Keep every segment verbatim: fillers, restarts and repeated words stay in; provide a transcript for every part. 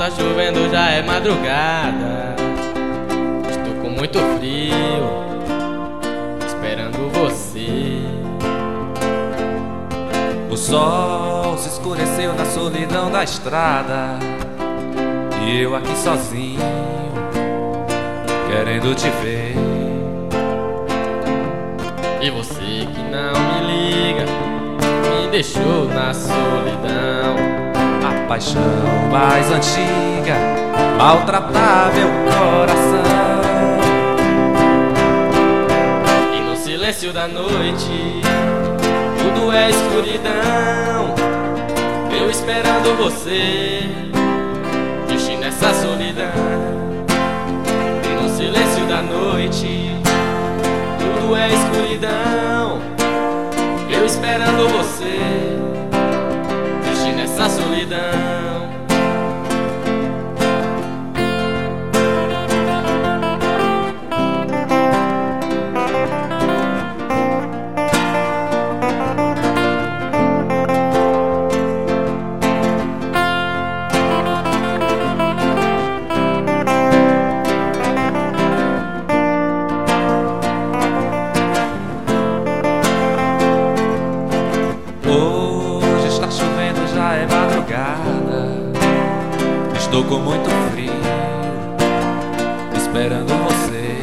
tá chovendo, já é madrugada. Estou com muito frio, esperando você. O sol se escureceu na solidão da estrada, e eu aqui sozinho, querendo te ver. E você que não me liga, me deixou na solidão. A paixão mais antiga maltrata meu coração. E no silêncio da noite tudo é escuridão. Eu esperando você, triste nessa solidão. E no silêncio da noite tudo é escuridão. Eu esperando você, triste nessa solidão. Hoje está chovendo, já é madrugada. Estou com muito frio, esperando você.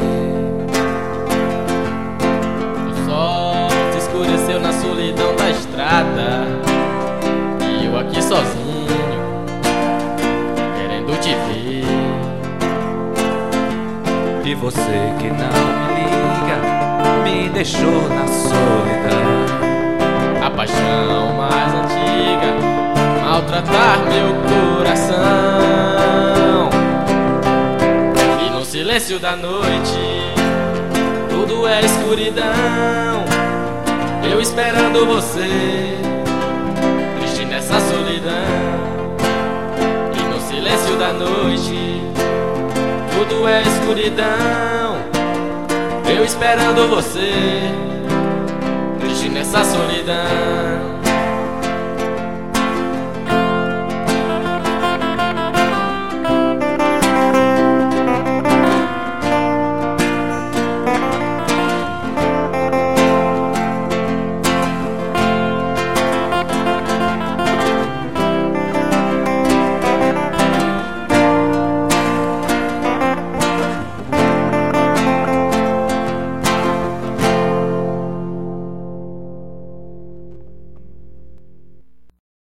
O sol se escureceu na solidão da estrada, e eu aqui sozinho, querendo te ver. E você que não me liga, me deixou na solidão. A paixão mais antiga maltratar meu coração. E no silêncio da noite tudo é escuridão. Eu esperando você, triste nessa solidão. E no silêncio da noite tudo é escuridão. Eu esperando você, triste nessa solidão.